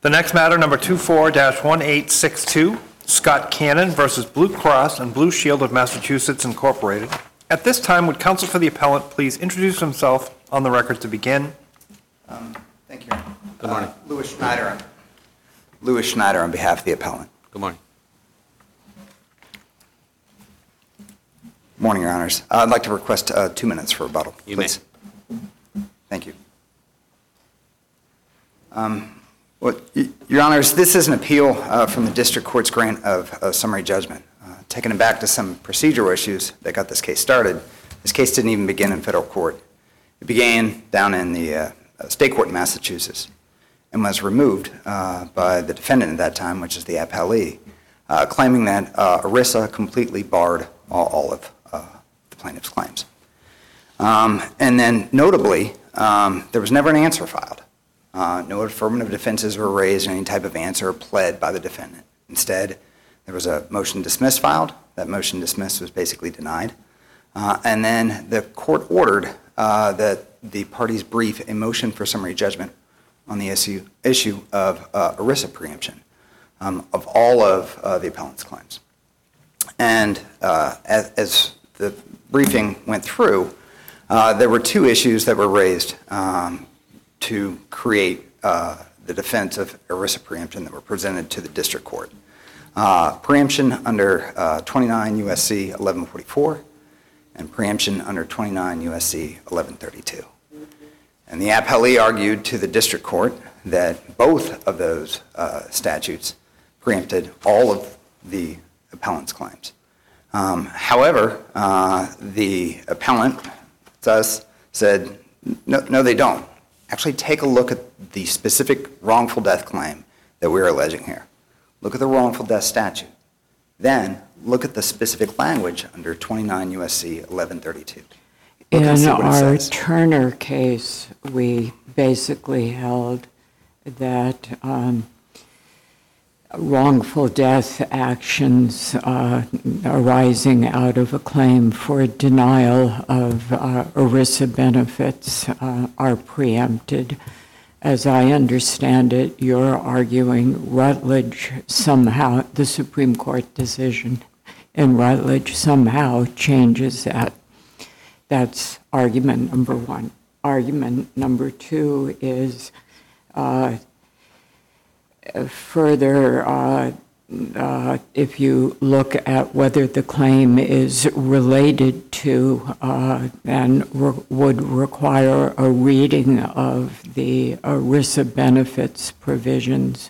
The next matter, number 24-1862, Scott Cannon versus Blue Cross and Blue Shield of Massachusetts Incorporated. At this time, would counsel for the appellant please introduce himself on the record to begin? Thank you. Good morning. Louis Schneider on behalf of the appellant. Good morning. Morning, Your Honors. I'd like to request 2 minutes for rebuttal, You please. Thank you. Your Honors, this is an appeal from the District Court's grant of summary judgment. Taking it back to some procedural issues that got this case started, this case didn't even begin in federal court. It began down in the state court in Massachusetts and was removed by the defendant at that time, which is the appellee, claiming that ERISA completely barred all of the plaintiff's claims. And then, notably, there was never an answer filed. No affirmative defenses were raised, any type of answer pled by the defendant. Instead, there was a motion to dismiss filed. That motion to dismiss was basically denied. And then the court ordered that the parties brief a motion for summary judgment on the issue of ERISA preemption of all of the appellant's claims. And as the briefing went through, there were 2 issues that were raised to create the defense of ERISA preemption that were presented to the district court. Preemption under 29 U.S.C. 1144 and preemption under 29 U.S.C. 1132. And the appellee argued to the district court that both of those statutes preempted all of the appellant's claims. However, the appellant thus said, no, they don't. Actually, take a look at the specific wrongful death claim that we're alleging here. Look at the wrongful death statute. Then look at the specific language under 29 U.S.C. 1132. In our Turner case, we basically held that wrongful death actions arising out of a claim for denial of ERISA benefits are preempted. As I understand it, you're arguing Rutledge somehow, the Supreme Court decision in Rutledge somehow changes that. That's argument number 1. Argument number 2 is further, if you look at whether the claim is related to and would require a reading of the ERISA benefits provisions,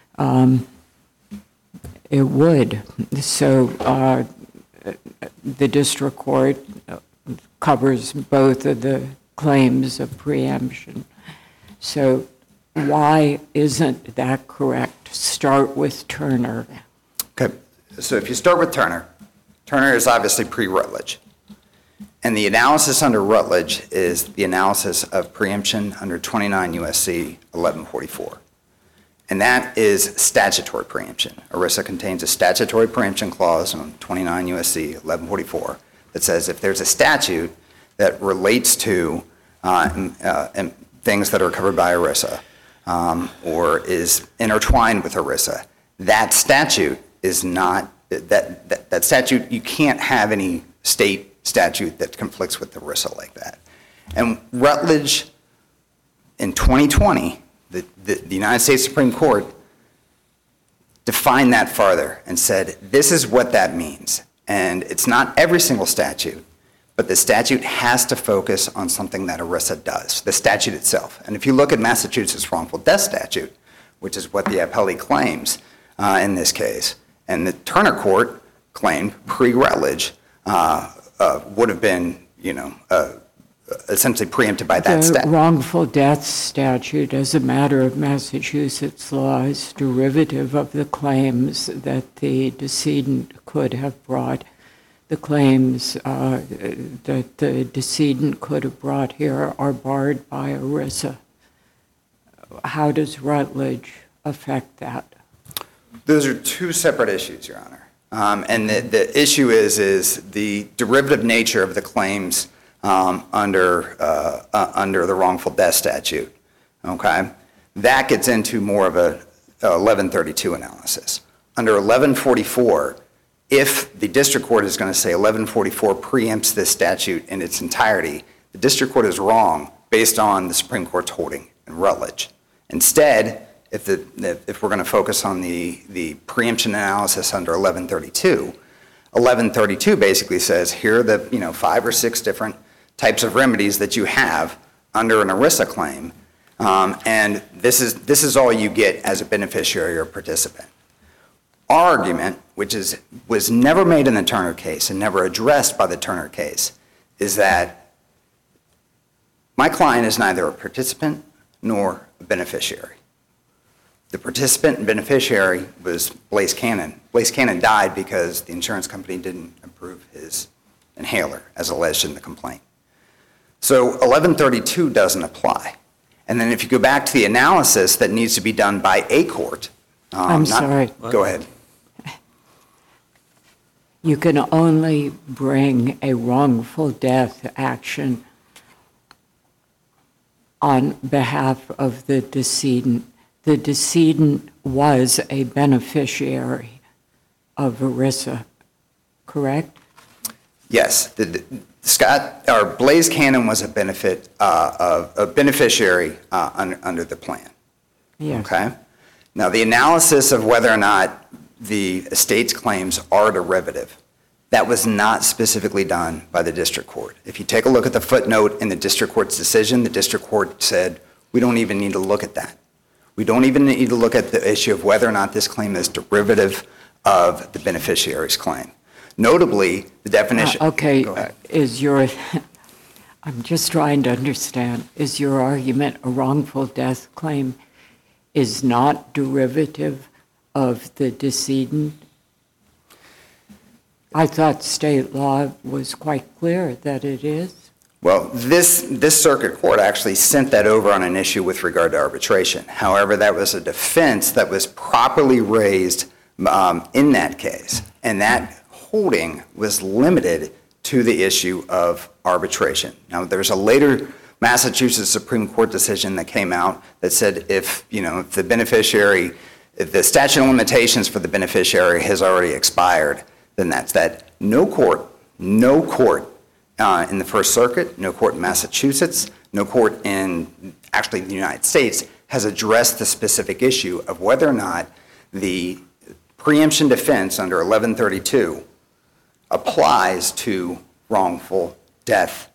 it would. So the district court covers both of the claims of preemption. So why isn't that correct? Start with Turner. Okay, so if you start with Turner, Turner is obviously pre-Rutledge. And the analysis under Rutledge is the analysis of preemption under 29 U.S.C. 1144. And that is statutory preemption. ERISA contains a statutory preemption clause on 29 U.S.C. 1144 that says if there's a statute that relates to things that are covered by ERISA, or is intertwined with ERISA, that statute is not, that statute, you can't have any state statute that conflicts with ERISA like that. And Rutledge, in 2020, the United States Supreme Court defined that further and said, this is what that means. And it's not every single statute, but the statute has to focus on something that ERISA does, the statute itself. And if you look at Massachusetts wrongful death statute, which is what the appellee claims in this case, and the Turner court claimed pre-Rutledge would have been, essentially preempted by that statute. The wrongful death statute, as a matter of Massachusetts law, is derivative of the claims that the decedent could have brought. The claims that the decedent could have brought here are barred by ERISA. How does Rutledge affect that? Those are 2 separate issues, Your Honor. And the issue is the derivative nature of the claims under the wrongful death statute. Okay, that gets into more of a 1132 analysis. Under 1144, if the district court is going to say 1144 preempts this statute in its entirety, the district court is wrong based on the Supreme Court's holding in Rutledge. Instead, if we're going to focus on the preemption analysis under 1132, 1132 basically says here are the 5 or 6 different types of remedies that you have under an ERISA claim, and this is all you get as a beneficiary or participant. Our argument, which was never made in the Turner case and never addressed by the Turner case, is that my client is neither a participant nor a beneficiary. The participant and beneficiary was Blaise Cannon. Blaise Cannon died because the insurance company didn't approve his inhaler, as alleged in the complaint. So 1132 doesn't apply. And then if you go back to the analysis that needs to be done by a court. I'm sorry. Go ahead. You can only bring a wrongful death action on behalf of the decedent. The decedent was a beneficiary of ERISA, correct? Yes. Blaise Cannon was a beneficiary under the plan. Yes. Okay. Now, the analysis of whether or not the estate's claims are derivative, that was not specifically done by the district court. If you take a look at the footnote in the district court's decision, the district court said, we don't even need to look at that. We don't even need to look at the issue of whether or not this claim is derivative of the beneficiary's claim. Notably, the definition. Okay, I'm just trying to understand, is your argument a wrongful death claim is not derivative of the decedent? I thought state law was quite clear that it is. Well, this circuit court actually sent that over on an issue with regard to arbitration. However, that was a defense that was properly raised in that case, and that holding was limited to the issue of arbitration. Now, there's a later Massachusetts Supreme Court decision that came out that said if the beneficiary, if the statute of limitations for the beneficiary has already expired, then that's that. No court in the First Circuit, no court in Massachusetts, no court in actually the United States has addressed the specific issue of whether or not the preemption defense under 1132 applies to wrongful death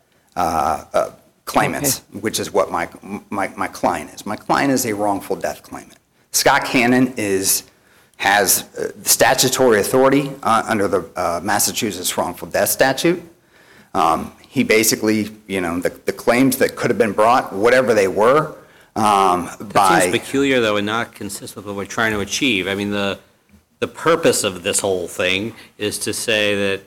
claimants, which is what my client is. My client is a wrongful death claimant. Scott Cannon has statutory authority under the Massachusetts wrongful death statute. He basically, the claims that could have been brought, whatever they were, That seems peculiar, though, and not consistent with what we're trying to achieve. I mean, the purpose of this whole thing is to say that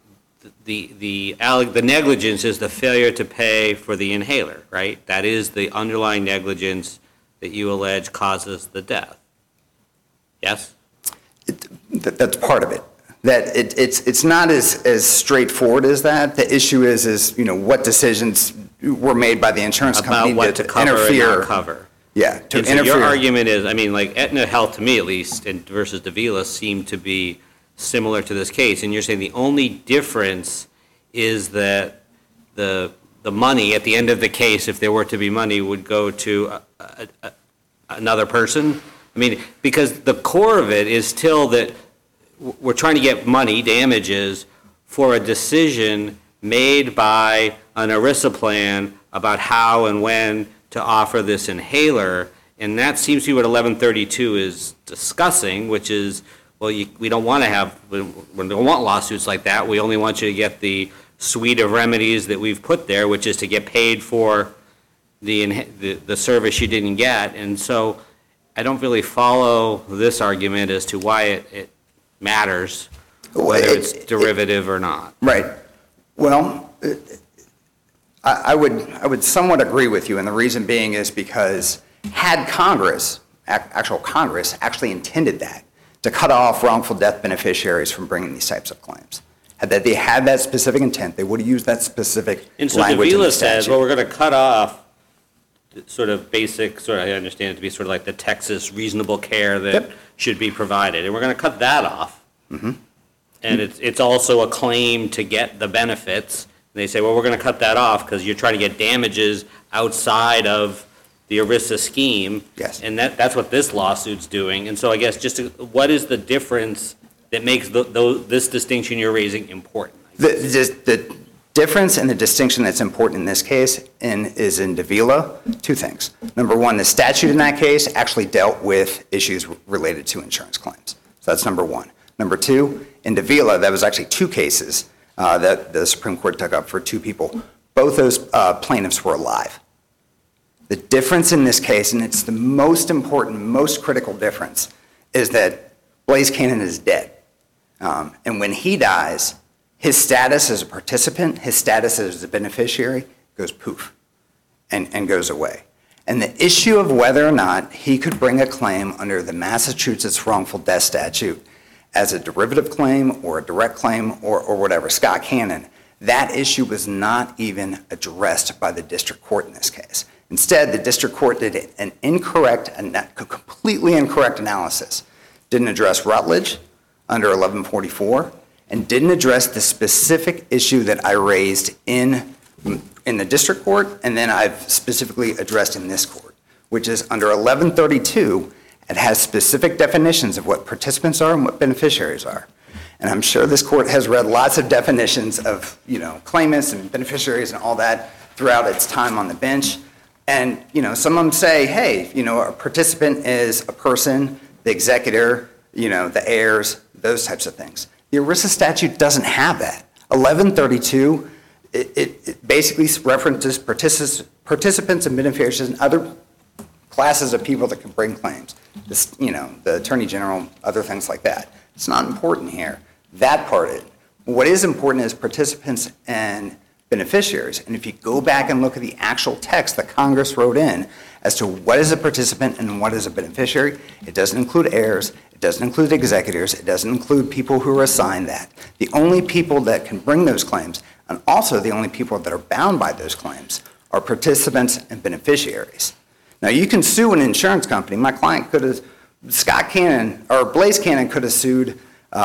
the negligence is the failure to pay for the inhaler, right? That is the underlying negligence that you allege causes the death. Yes? That's part of it. That it's not as straightforward as that. The issue is what decisions were made by the insurance company about what to cover interfere. and not cover. Yeah, to and so interfere. your argument is, I mean, like Aetna Health, to me at least, and versus Davila, seem to be similar to this case. And you're saying the only difference is that the money at the end of the case, if there were to be money, would go to another person. I mean, because the core of it is still that we're trying to get money, damages, for a decision made by an ERISA plan about how and when to offer this inhaler. And that seems to be what 1132 is discussing, which is, well, we don't want lawsuits like that. We only want you to get the suite of remedies that we've put there, which is to get paid for the service you didn't get. And so I don't really follow this argument as to why it matters, whether it's derivative or not. Right. Well, I would somewhat agree with you, and the reason being is because had Congress actually intended that, to cut off wrongful death beneficiaries from bringing these types of claims, had they had that specific intent, they would have used that specific And so language in Davila the says, statute. well, we're going to cut off sort of basic, sort of, I understand it to be sort of like the Texas reasonable care that should be provided, and we're going to cut that off. And it's also a claim to get the benefits. And they say, well, we're going to cut that off because you're trying to get damages outside of the ERISA scheme. Yes. And that's what this lawsuit's doing. And so I guess what is the difference that makes this distinction you're raising important? The difference and the distinction that's important in this case is in Davila, two things. Number one, the statute in that case actually dealt with issues related to insurance claims. So that's number one. Number two, in Davila, that was actually two cases that the Supreme Court took up for two people. Both those plaintiffs were alive. The difference in this case, and it's the most important, most critical difference, is that Blaise Cannon is dead. And when he dies, his status as a participant, his status as a beneficiary goes poof and goes away. And the issue of whether or not he could bring a claim under the Massachusetts wrongful death statute as a derivative claim or a direct claim or whatever, Scott Cannon, that issue was not even addressed by the district court in this case. Instead, the district court did an completely incorrect analysis. Didn't address Rutledge under 1144 and didn't address the specific issue that I raised in the district court and then I've specifically addressed in this court, which is under 1132, it has specific definitions of what participants are and what beneficiaries are. And I'm sure this court has read lots of definitions of, claimants and beneficiaries and all that throughout its time on the bench. And, some of them say, hey, a participant is a person, the executor, the heirs, those types of things. The ERISA statute doesn't have that. 1132, it basically references participants and beneficiaries and other classes of people that can bring claims. The Attorney General, other things like that. It's not important here. That part of it. What is important is participants and beneficiaries. And if you go back and look at the actual text that Congress wrote in as to what is a participant and what is a beneficiary, it doesn't include heirs, it doesn't include executors, it doesn't include people who are assigned that. The only people that can bring those claims, and also the only people that are bound by those claims, are participants and beneficiaries. Now, you can sue an insurance company. My client could have, Scott Cannon, or Blaise Cannon could have sued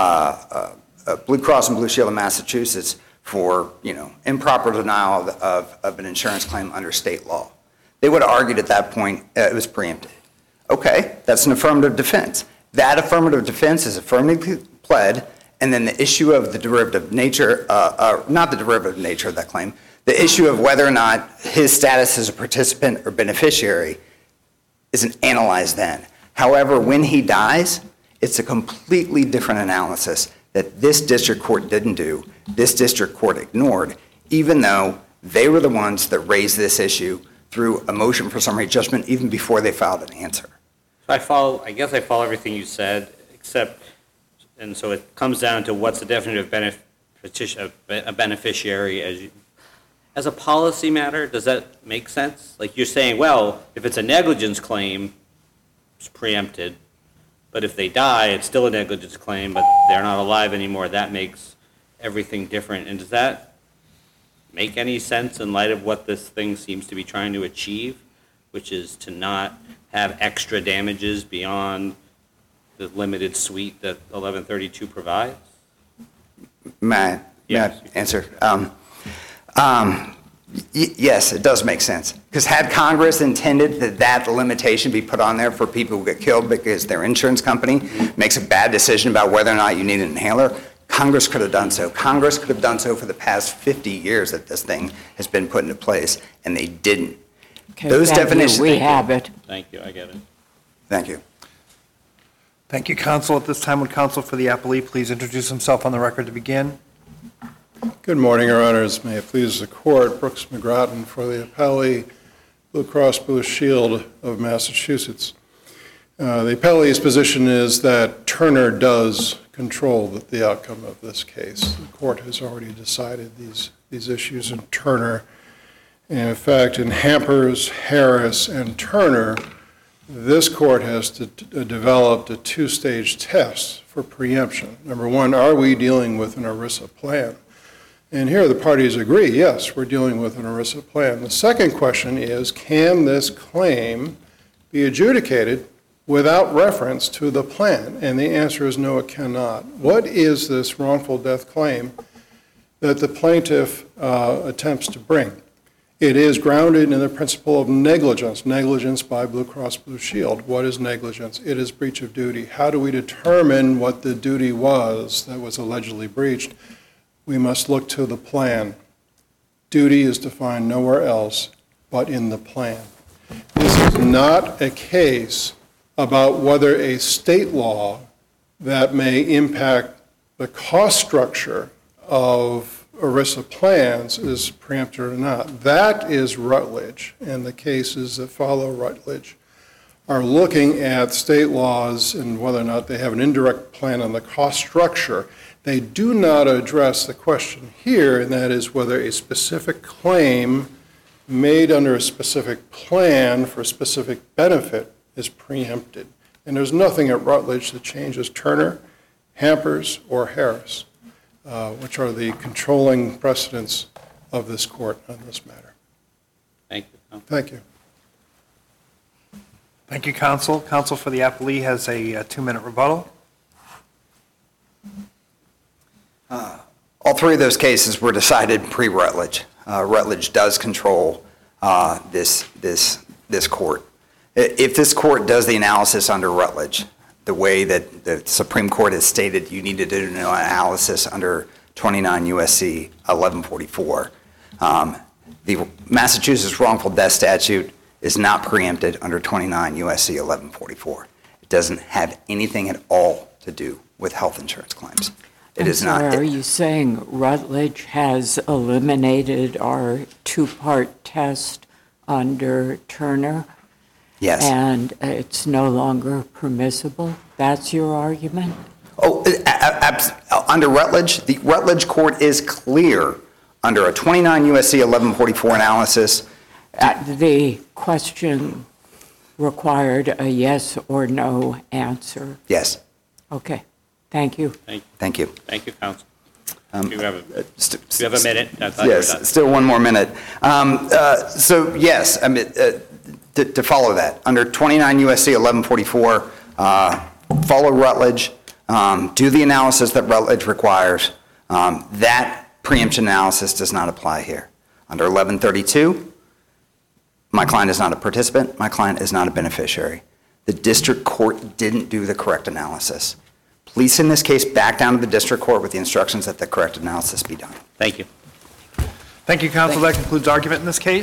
Blue Cross and Blue Shield of Massachusetts for, improper denial of an insurance claim under state law. They would have argued at that point it was preempted. Okay, that's an affirmative defense. That affirmative defense is affirmatively pled, and then the issue of the derivative nature, not the derivative nature of that claim, the issue of whether or not his status as a participant or beneficiary isn't analyzed then. However, when he dies, it's a completely different analysis that this district court didn't do, this district court ignored, even though they were the ones that raised this issue through a motion for summary judgment even before they filed an answer. So I guess I follow everything you said, except, and so it comes down to what's the definitive a beneficiary as a policy matter. Does that make sense? Like you're saying, well, if it's a negligence claim, it's preempted, but if they die, it's still a negligence claim, but they're not alive anymore. That makes everything different. And does that make any sense in light of what this thing seems to be trying to achieve, which is to not have extra damages beyond the limited suite that 1132 provides? May I answer? Yes, it does make sense. Because had Congress intended that limitation be put on there for people who get killed because their insurance company makes a bad decision about whether or not you need an inhaler, Congress could have done so. Congress could have done so for the past 50 years that this thing has been put into place, and they didn't. Okay, Those definitions. We have it. Thank you, I get it. Thank you. Thank you, counsel. At this time, would counsel for the appellee please introduce himself on the record to begin? Good morning, Your Honors. May it please the Court, Brooks McGrattan for the appellee, Blue Cross Blue Shield of Massachusetts. The appellee's position is that Turner does control the outcome of this case. The Court has already decided these issues in Turner. And in fact, in Hampers, Harris, and Turner, this Court has developed a two-stage test for preemption. Number one, are we dealing with an ERISA plan? And here the parties agree, yes, we're dealing with an ERISA plan. The second question is, can this claim be adjudicated without reference to the plan? And the answer is no, it cannot. What is this wrongful death claim that the plaintiff attempts to bring? It is grounded in the principle of negligence, negligence by Blue Cross Blue Shield. What is negligence? It is breach of duty. How do we determine what the duty was that was allegedly breached? We must look to the plan. Duty is defined nowhere else but in the plan. This is not a case about whether a state law that may impact the cost structure of ERISA plans is preempted or not. That is Rutledge, and the cases that follow Rutledge are looking at state laws and whether or not they have an indirect plan on the cost structure. They do not address the question here, and that is whether a specific claim made under a specific plan for a specific benefit is preempted. And there's nothing at Rutledge that changes Turner, Hampers, or Harris, which are the controlling precedents of this court on this matter. Thank you. Thank you. Thank you, counsel. Counsel for the appellee has a 2-minute rebuttal. All three of those cases were decided pre-Rutledge. Rutledge does control this court. If this court does the analysis under Rutledge, the way that the Supreme Court has stated you need to do an analysis under 29 U.S.C. 1144, the Massachusetts wrongful death statute is not preempted under 29 U.S.C. 1144. It doesn't have anything at all to do with health insurance claims. It is not. Are you saying Rutledge has eliminated our two-part test under Turner? Yes. And it's no longer permissible? That's your argument? Oh, under Rutledge, the Rutledge court is clear under a 29 U.S.C. 1144 analysis. The question required a yes or no answer. Yes. Okay. Thank you. Thank you. Thank you, counsel. Um, You have a minute. I thought you were done. Yes, still one more minute. So yes, I mean, to follow that, under 29 U.S.C. 1144, follow Rutledge, do the analysis that Rutledge requires. That preemption analysis does not apply here. Under 1132, my client is not a participant, my client is not a beneficiary. The district court didn't do the correct analysis. Please send this case back down to the district court with the instructions that the correct analysis be done. Thank you. Thank you, counsel. That concludes argument in this case.